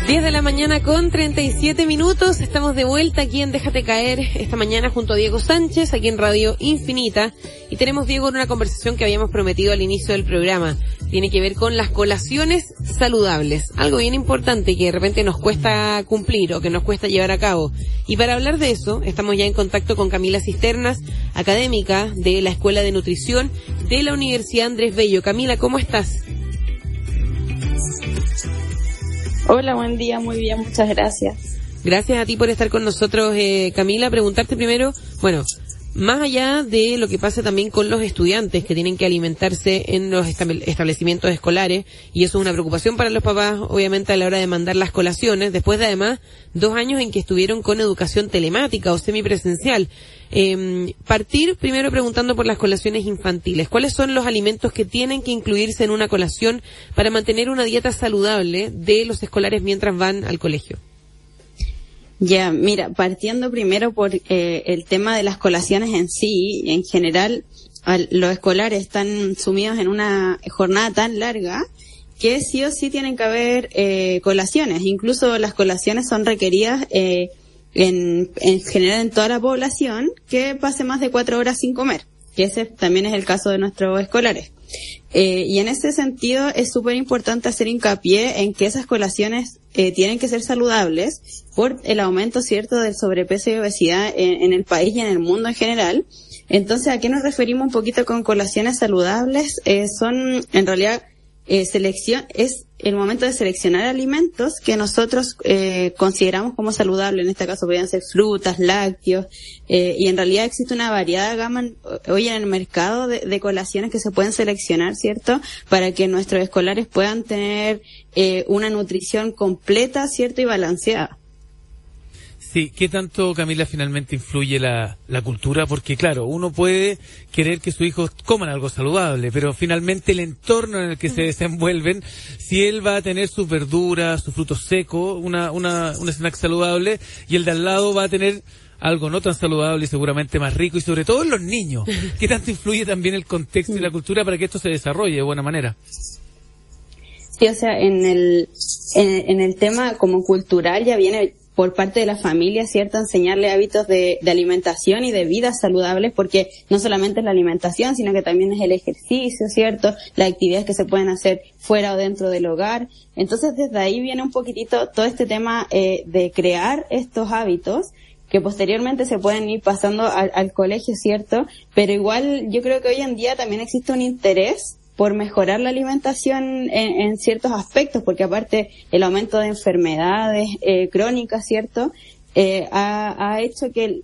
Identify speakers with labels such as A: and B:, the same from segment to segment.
A: 10 de la mañana con 37 minutos. Estamos de vuelta aquí en Déjate Caer esta mañana junto a Diego Sánchez, aquí en Radio Infinita. Y tenemos, Diego, una conversación que habíamos prometido al inicio del programa. Tiene que ver con las colaciones saludables. Algo bien importante que de repente nos cuesta cumplir o que nos cuesta llevar a cabo. Y para hablar de eso, estamos ya en contacto con Camila Cisternas, académica de la Escuela de Nutrición de la Universidad Andrés Bello. Camila, ¿cómo estás?
B: Hola, buen día, muy bien, muchas gracias.
A: Gracias a ti por estar con nosotros, Camila. Preguntarte primero, bueno, más allá de lo que pasa también con los estudiantes que tienen que alimentarse en los establecimientos escolares, y eso es una preocupación para los papás, obviamente, a la hora de mandar las colaciones, después de además 2 años en que estuvieron con educación telemática o semipresencial. Partir primero preguntando por las colaciones infantiles. ¿Cuáles son los alimentos que tienen que incluirse en una colación para mantener una dieta saludable de los escolares mientras van al colegio?
B: Ya, mira, partiendo primero por el tema de las colaciones en sí, en general, los escolares están sumidos en una jornada tan larga que sí o sí tienen que haber colaciones. Incluso las colaciones son requeridas en general en toda la población que pase más de 4 horas sin comer, que ese también es el caso de nuestros escolares. Y en ese sentido es súper importante hacer hincapié en que esas colaciones tienen que ser saludables por el aumento, cierto, del sobrepeso y obesidad en el país y en el mundo en general. Entonces, ¿a qué nos referimos un poquito con colaciones saludables? Son, en realidad, es el momento de seleccionar alimentos que nosotros consideramos como saludables. En este caso podrían ser frutas, lácteos, y en realidad existe una variada gama hoy en el mercado de colaciones que se pueden seleccionar, ¿cierto? Para que nuestros escolares puedan tener una nutrición completa, ¿cierto? Y balanceada.
C: Sí, ¿qué tanto, Camila, finalmente influye la cultura? Porque, claro, uno puede querer que sus hijos coman algo saludable, pero finalmente el entorno en el que se desenvuelven, si él va a tener sus verduras, sus frutos secos, un snack saludable, y el de al lado va a tener algo no tan saludable y seguramente más rico, y sobre todo en los niños. ¿Qué tanto influye también el contexto y la cultura para que esto se desarrolle de buena manera?
B: Sí, o sea, en el tema como cultural ya viene por parte de la familia, ¿cierto? Enseñarle hábitos de alimentación y de vida saludables, porque no solamente es la alimentación, sino que también es el ejercicio, ¿cierto? Las actividades que se pueden hacer fuera o dentro del hogar. Entonces, desde ahí viene un poquitito todo este tema de crear estos hábitos que posteriormente se pueden ir pasando al colegio, ¿cierto? Pero igual yo creo que hoy en día también existe un interés por mejorar la alimentación en ciertos aspectos, porque aparte el aumento de enfermedades crónicas, ¿cierto? Ha hecho que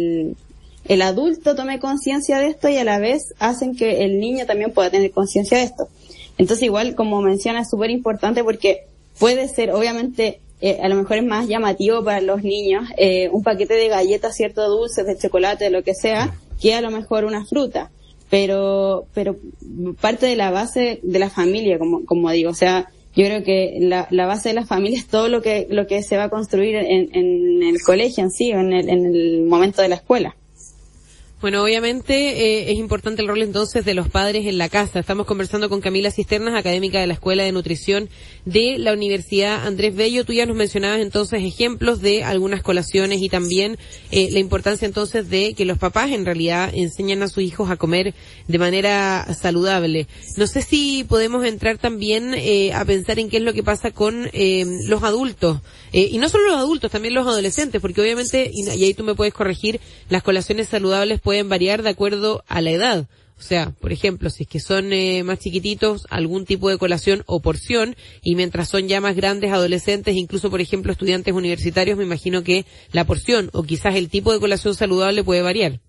B: el adulto tome conciencia de esto y a la vez hacen que el niño también pueda tener conciencia de esto. Entonces igual, como menciona, es súper importante porque puede ser, obviamente, a lo mejor es más llamativo para los niños un paquete de galletas, ¿cierto? Dulces, de chocolate, de lo que sea, que a lo mejor una fruta. Pero parte de la base de la familia, como digo, o sea, yo creo que la base de la familia es todo lo que se va a construir en el colegio en sí, o en el momento de la escuela.
A: Bueno, obviamente es importante el rol entonces de los padres en la casa. Estamos conversando con Camila Cisternas, académica de la Escuela de Nutrición de la Universidad Andrés Bello. Tú ya nos mencionabas entonces ejemplos de algunas colaciones y también la importancia entonces de que los papás en realidad enseñan a sus hijos a comer de manera saludable. No sé si podemos entrar también a pensar en qué es lo que pasa con los adultos. Y no solo los adultos, también los adolescentes, porque obviamente, y ahí tú me puedes corregir, las colaciones saludables pueden variar de acuerdo a la edad. O sea, por ejemplo, si es que son más chiquititos, algún tipo de colación o porción, y mientras son ya más grandes, adolescentes, incluso, por ejemplo, estudiantes universitarios, me imagino que la porción o quizás el tipo de colación saludable puede variar.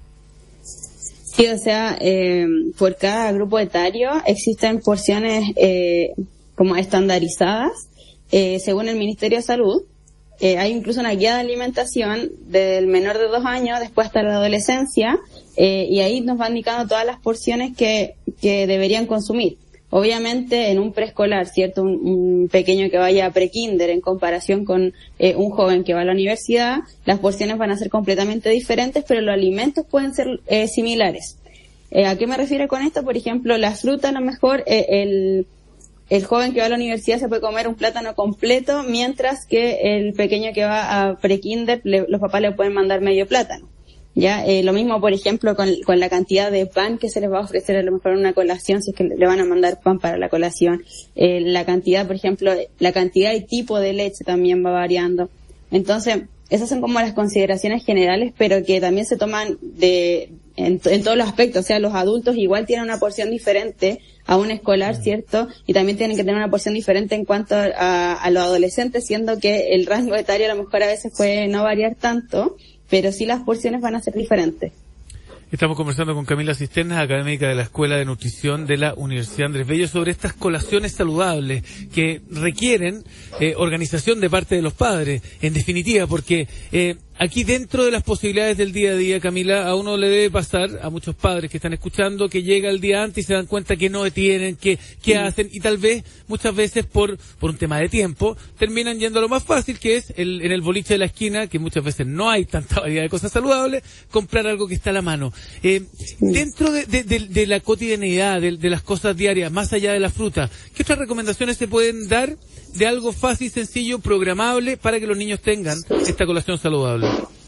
B: Sí, o sea, por cada grupo etario existen porciones como estandarizadas, según el Ministerio de Salud. Hay incluso una guía de alimentación del menor de 2 años, después hasta la adolescencia, y ahí nos va indicando todas las porciones que deberían consumir. Obviamente en un preescolar, ¿cierto? Un pequeño que vaya a prekinder en comparación con un joven que va a la universidad, las porciones van a ser completamente diferentes, pero los alimentos pueden ser similares. ¿A qué me refiero con esto? Por ejemplo, la fruta, a lo mejor el joven que va a la universidad se puede comer un plátano completo, mientras que el pequeño que va a prekinder, los papás le pueden mandar medio plátano. Ya, lo mismo, por ejemplo, con la cantidad de pan que se les va a ofrecer a lo mejor en una colación, si es que le van a mandar pan para la colación. La cantidad, por ejemplo, la cantidad y tipo de leche también va variando. Entonces, esas son como las consideraciones generales, pero que también se toman en todos los aspectos. O sea, los adultos igual tienen una porción diferente a un escolar, ¿cierto? Y también tienen que tener una porción diferente en cuanto a los adolescentes, siendo que el rango etario a lo mejor a veces puede no variar tanto, pero sí las porciones van a ser diferentes.
C: Estamos conversando con Camila Cisternas, académica de la Escuela de Nutrición de la Universidad Andrés Bello, sobre estas colaciones saludables que requieren organización de parte de los padres, en definitiva, porque aquí dentro de las posibilidades del día a día, Camila, a uno le debe pasar, a muchos padres que están escuchando, que llega el día antes y se dan cuenta que no tienen, que hacen, y tal vez, muchas veces por un tema de tiempo, terminan yendo a lo más fácil, que es en el boliche de la esquina, que muchas veces no hay tanta variedad de cosas saludables, comprar algo que está a la mano. Dentro de la cotidianidad, de las cosas diarias, más allá de la fruta, ¿qué otras recomendaciones se pueden dar de algo fácil, sencillo, programable, para que los niños tengan esta colación saludable?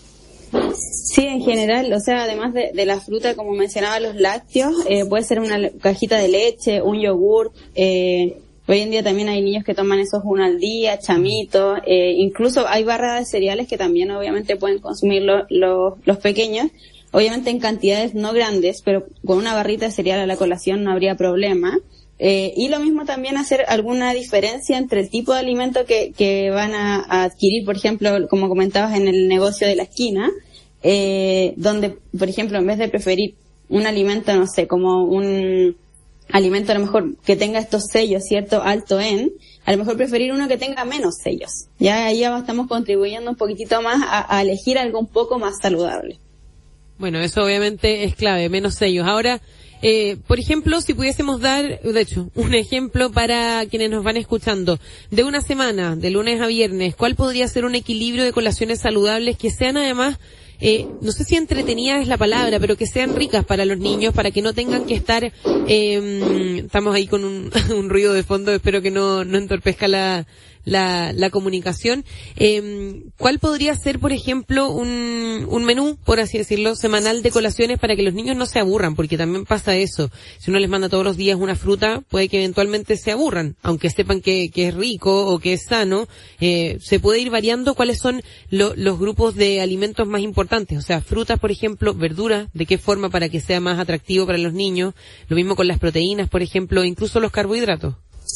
B: Sí, en general, o sea, además de la fruta, como mencionaba, los lácteos, puede ser una cajita de leche, un yogur. Hoy en día también hay niños que toman esos uno al día, chamitos, incluso hay barras de cereales que también obviamente pueden consumir los pequeños, obviamente en cantidades no grandes, pero con una barrita de cereal a la colación no habría problema. Y lo mismo también hacer alguna diferencia entre el tipo de alimento que van a adquirir, por ejemplo, como comentabas en el negocio de la esquina, donde, por ejemplo, en vez de preferir un alimento, no sé, como un alimento a lo mejor que tenga estos sellos, ¿cierto? Alto en, a lo mejor preferir uno que tenga menos sellos. Ya ahí ya estamos contribuyendo un poquitito más a elegir algo un poco más saludable.
A: Bueno, eso obviamente es clave, menos sellos. Ahora, por ejemplo, si pudiésemos dar, de hecho, un ejemplo para quienes nos van escuchando, de una semana, de lunes a viernes, ¿cuál podría ser un equilibrio de colaciones saludables que sean además, no sé si entretenida es la palabra, pero que sean ricas para los niños, para que no tengan que estar, estamos ahí con un ruido de fondo, espero que no entorpezca la comunicación. ¿Cuál podría ser, por ejemplo, un menú, por así decirlo, semanal de colaciones para que los niños no se aburran? Porque también pasa eso. Si uno les manda todos los días una fruta, puede que eventualmente se aburran, aunque sepan que es rico o que es sano. Se puede ir variando cuáles son los grupos de alimentos más importantes. O sea, frutas, por ejemplo, verduras, de qué forma para que sea más atractivo para los niños. Lo mismo con las proteínas, por ejemplo, incluso los carbohidratos.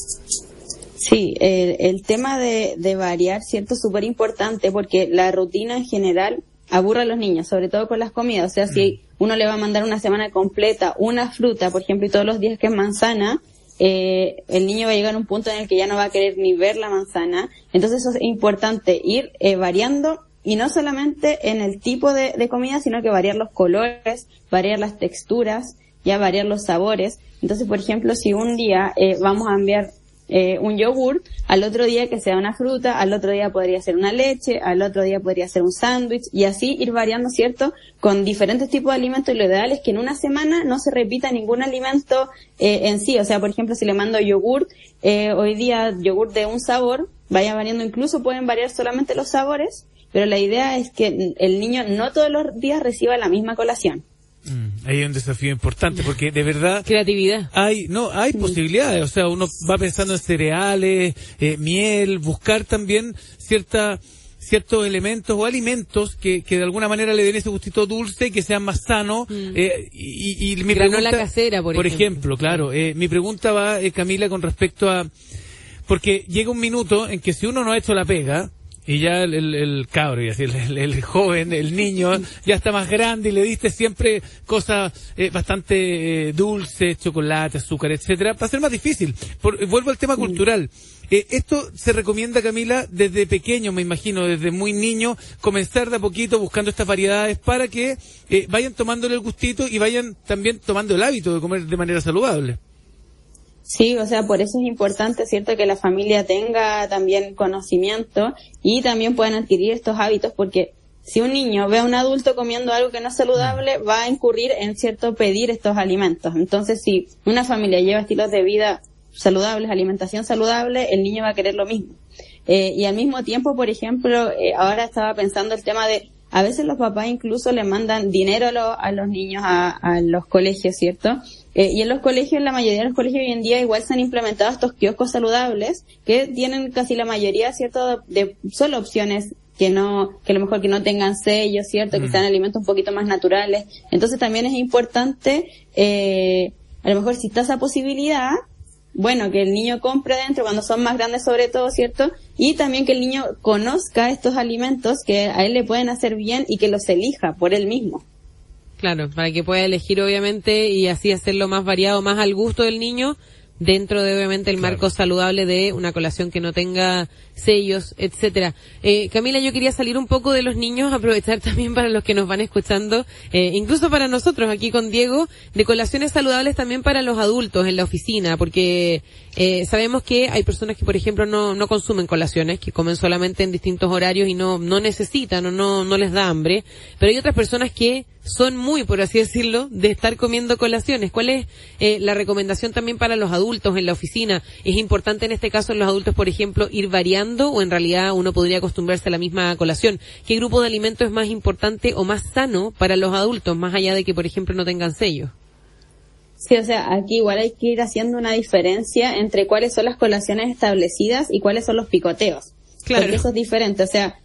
B: Sí, el tema de variar, ¿cierto? Es súper importante porque la rutina en general aburre a los niños, sobre todo con las comidas. O sea, si uno le va a mandar una semana completa una fruta, por ejemplo, y todos los días que es manzana, el niño va a llegar a un punto en el que ya no va a querer ni ver la manzana. Entonces eso es importante, ir variando, y no solamente en el tipo de comida, sino que variar los colores, variar las texturas, ya variar los sabores. Entonces, por ejemplo, si un día vamos a enviar un yogur, al otro día que sea una fruta, al otro día podría ser una leche, al otro día podría ser un sándwich, y así ir variando, ¿cierto? Con diferentes tipos de alimentos, y lo ideal es que en una semana no se repita ningún alimento en sí. O sea, por ejemplo, si le mando yogur, hoy día yogur de un sabor, vaya variando, incluso pueden variar solamente los sabores, pero la idea es que el niño no todos los días reciba la misma colación.
C: Ahí hay un desafío importante, porque de verdad
A: creatividad.
C: Hay posibilidades. O sea, uno va pensando en cereales, miel, buscar también ciertos elementos o alimentos que de alguna manera le den ese gustito dulce, que sean más sanos. Y mi
A: granola
C: pregunta,
A: casera, por ejemplo,
C: claro. Mi pregunta va, Camila, con respecto a, porque llega un minuto en que si uno no ha hecho la pega, y ya el cabro, y así el joven, el niño, ya está más grande y le diste siempre cosas bastante dulces, chocolate, azúcar, etcétera, va a ser más difícil. Vuelvo al tema cultural. Esto se recomienda, Camila, desde pequeño, me imagino, desde muy niño, comenzar de a poquito buscando estas variedades para que vayan tomándole el gustito y vayan también tomando el hábito de comer de manera saludable.
B: Sí, o sea, por eso es importante, ¿cierto?, que la familia tenga también conocimiento y también puedan adquirir estos hábitos, porque si un niño ve a un adulto comiendo algo que no es saludable, va a incurrir en, ¿cierto?, pedir estos alimentos. Entonces, si una familia lleva estilos de vida saludables, alimentación saludable, el niño va a querer lo mismo. Y al mismo tiempo, por ejemplo, ahora estaba pensando el tema de, a veces los papás incluso le mandan dinero a los niños a los colegios, ¿cierto? Y en los colegios, la mayoría de los colegios hoy en día igual se han implementado estos kioscos saludables que tienen casi la mayoría, ¿cierto?, de solo opciones que a lo mejor que no tengan sellos, ¿cierto?, que sean alimentos un poquito más naturales. Entonces también es importante, a lo mejor si está esa posibilidad, bueno, que el niño compre dentro cuando son más grandes sobre todo, ¿cierto? Y también que el niño conozca estos alimentos que a él le pueden hacer bien y que los elija por él mismo.
A: Claro, para que pueda elegir obviamente y así hacerlo más variado, más al gusto del niño, dentro de obviamente el marco saludable de una colación que no tenga sellos, etcétera. Camila, yo quería salir un poco de los niños, aprovechar también para los que nos van escuchando, incluso para nosotros aquí con Diego, de colaciones saludables también para los adultos en la oficina, porque sabemos que hay personas que, por ejemplo, no consumen colaciones, que comen solamente en distintos horarios y no necesitan o no les da hambre, pero hay otras personas que son muy, por así decirlo, de estar comiendo colaciones. ¿Cuál es la recomendación también para los adultos en la oficina? ¿Es importante en este caso en los adultos, por ejemplo, ir variando o en realidad uno podría acostumbrarse a la misma colación? ¿Qué grupo de alimentos es más importante o más sano para los adultos, más allá de que, por ejemplo, no tengan sello?
B: Sí, o sea, aquí igual hay que ir haciendo una diferencia entre cuáles son las colaciones establecidas y cuáles son los picoteos. Claro. Porque eso es diferente, o sea,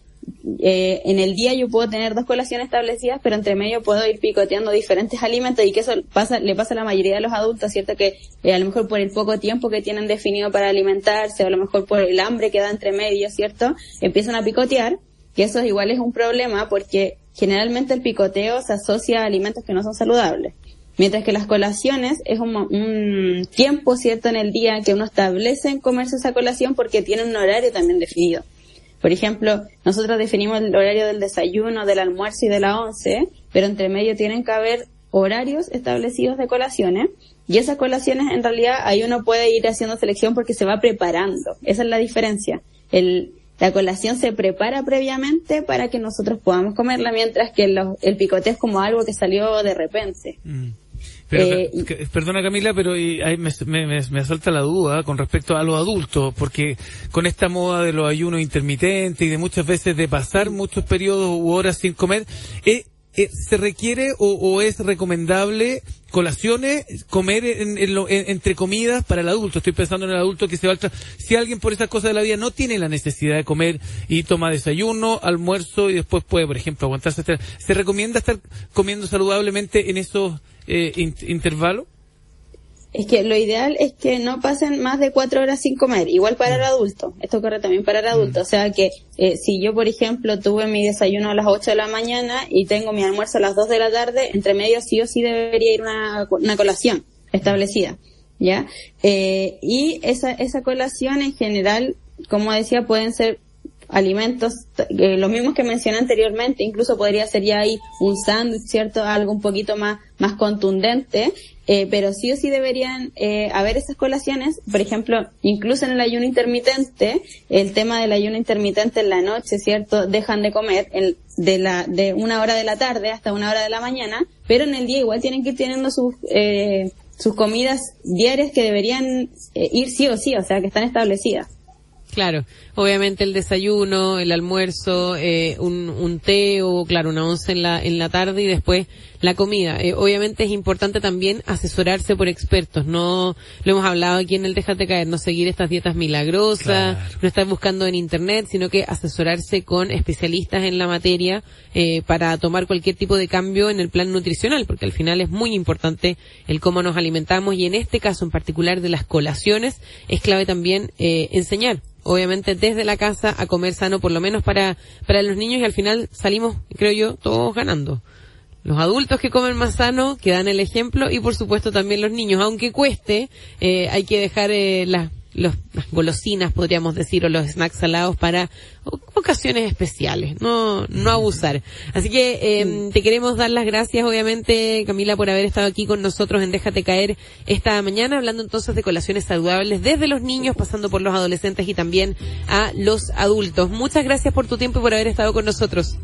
B: en el día yo puedo tener 2 colaciones establecidas, pero entre medio puedo ir picoteando diferentes alimentos y que eso le pasa a la mayoría de los adultos, ¿cierto? Que a lo mejor por el poco tiempo que tienen definido para alimentarse o a lo mejor por el hambre que da entre medio, ¿cierto? Empiezan a picotear, que eso igual es un problema porque generalmente el picoteo se asocia a alimentos que no son saludables. Mientras que las colaciones es un tiempo, ¿cierto?, en el día que uno establece en comerse esa colación porque tiene un horario también definido. Por ejemplo, nosotros definimos el horario del desayuno, del almuerzo y de la once, pero entre medio tienen que haber horarios establecidos de colaciones, y esas colaciones en realidad ahí uno puede ir haciendo selección porque se va preparando. Esa es la diferencia. La colación se prepara previamente para que nosotros podamos comerla, mientras que el picoteo es como algo que salió de repente.
C: Pero, perdona Camila, pero ahí me asalta la duda con respecto a los adultos, porque con esta moda de los ayunos intermitentes y de muchas veces de pasar muchos periodos u horas sin comer, ¿se requiere o es recomendable colaciones, comer entre comidas para el adulto? Estoy pensando en el adulto que se va si alguien por esas cosas de la vida no tiene la necesidad de comer y toma desayuno, almuerzo y después puede, por ejemplo, aguantarse. ¿Se recomienda estar comiendo saludablemente en esos intervalos?
B: Es que lo ideal es que no pasen más de 4 horas sin comer, igual para el adulto. Esto ocurre también para el adulto. O sea que si yo, por ejemplo, tuve mi desayuno a las 8 de la mañana y tengo mi almuerzo a las 2 de la tarde, entre medio sí o sí debería ir una colación establecida, ¿ya? Y esa colación en general, como decía, pueden ser alimentos, los mismos que mencioné anteriormente, incluso podría ser ya ahí un sándwich, ¿cierto? Algo un poquito más contundente, pero sí o sí deberían haber esas colaciones. Por ejemplo, incluso en el ayuno intermitente, el tema del ayuno intermitente en la noche, ¿cierto? Dejan de comer de 1 hora de la tarde hasta 1 hora de la mañana, pero en el día igual tienen que ir teniendo sus comidas diarias que deberían ir sí o sí, o sea, que están establecidas.
A: Claro, obviamente el desayuno, el almuerzo, un té o claro, una once en la tarde y después la comida. Obviamente es importante también asesorarse por expertos, no lo hemos hablado aquí en el Déjate Caer, no seguir estas dietas milagrosas, claro, no estar buscando en internet, sino que asesorarse con especialistas en la materia para tomar cualquier tipo de cambio en el plan nutricional, porque al final es muy importante el cómo nos alimentamos y en este caso en particular de las colaciones es clave también enseñar. Obviamente desde la casa a comer sano, por lo menos para los niños, y al final salimos, creo yo, todos ganando. Los adultos que comen más sano, que dan el ejemplo, y por supuesto también los niños, aunque cueste, hay que dejar las golosinas, podríamos decir, o los snacks salados para ocasiones especiales, no abusar. Así que te queremos dar las gracias, obviamente, Camila, por haber estado aquí con nosotros en Déjate Caer esta mañana, hablando entonces de colaciones saludables desde los niños, pasando por los adolescentes y también a los adultos. Muchas gracias por tu tiempo y por haber estado con nosotros.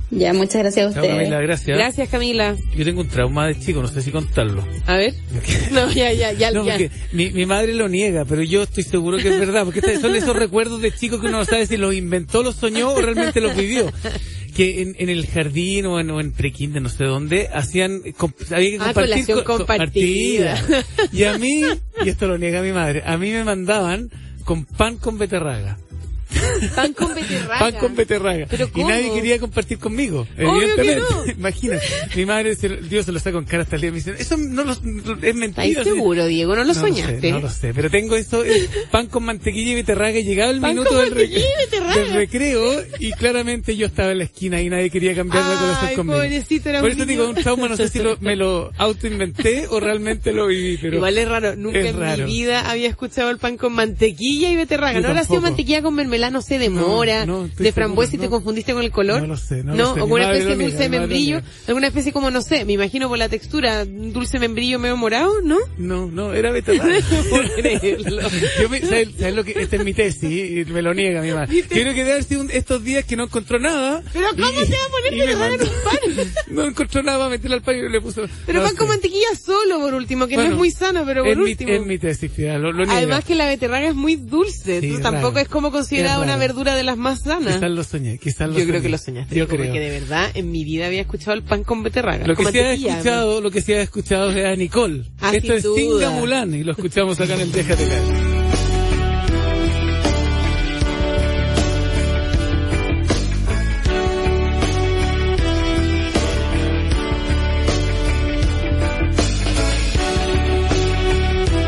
B: Ya, muchas gracias a
C: Chao,
B: ustedes.
C: Camila, gracias.
A: Gracias, Camila.
C: Yo tengo un trauma de chico, no sé si contarlo.
A: A ver. No, ya.
C: No, porque mi madre lo niega, pero yo estoy seguro que es verdad, porque son esos recuerdos de chico que uno no sabe si los inventó, los soñó o realmente los vivió. Que en el jardín o en prekinder, no sé dónde, había que compartir
A: colación compartida.
C: Y a mí, y esto lo niega mi madre, a mí me mandaban con pan con beterraga.
A: Pan con beterraga.
C: Pan con beterraga.
A: ¿Pero cómo?
C: Y nadie quería compartir conmigo.
A: Obvio
C: Evidentemente.
A: que no.
C: Imagínate. Mi madre, Dios se lo está con cara hasta el día. Me dice, eso es mentira.
A: ¿Estás seguro, Diego? ¿No lo soñaste?
C: No lo sé, pero tengo eso, pan con mantequilla y beterraga, y llegaba el minuto del recreo, y claramente yo estaba en la esquina y nadie quería cambiar la colación conmigo.
A: Pobrecito, era
C: Por
A: un
C: eso
A: niño.
C: digo, un trauma, no sé si me lo autoinventé o realmente lo viví, pero...
A: Igual es raro, nunca en mi vida había escuchado el pan con mantequilla y beterraga.
C: Yo
A: ¿No habrá sido
C: tampoco.
A: mantequilla con mermelada, no sé, de mora,
C: no, estoy
A: de frambuesa
C: seguro,
A: y te confundiste con el color?
C: No lo sé.
A: O con una especie de dulce de membrillo,
C: niega.
A: alguna especie como, no sé, me imagino por la textura, un dulce membrillo medio morado, ¿no?
C: No, era beterraga.
A: No puedo creerlo.
C: ¿Sabes lo que? Esta es mi tesis, y me lo niega mi madre. Quiero quedarse estos días que no encontró nada.
A: Pero ¿cómo te va a poner beterraga en un pan?
C: No encontró nada para meterle al pan y le puso...
A: Pero
C: no
A: pan
C: sé.
A: con mantequilla solo, por último, que no
C: Bueno,
A: es muy sano, pero por último.
C: Es mi tesis, fíjate, lo niega.
A: Además que la beterraga es muy dulce,
C: Sí,
A: tú
C: es
A: tampoco
C: raro.
A: es como considerada
C: Es
A: una
C: raro.
A: verdura de las más sanas.
C: Quizás lo soñé,
A: Yo creo que lo soñaste.
C: Yo
A: porque
C: creo.
A: de verdad en mi vida había escuchado el pan con beterraga.
C: Lo que
A: con
C: sí ha
A: mantequilla,
C: escuchado es a Nicole.
A: Ah,
C: Esto
A: sin
C: es
A: duda.
C: Singa Mulan y lo escuchamos acá en el Déjate Caer.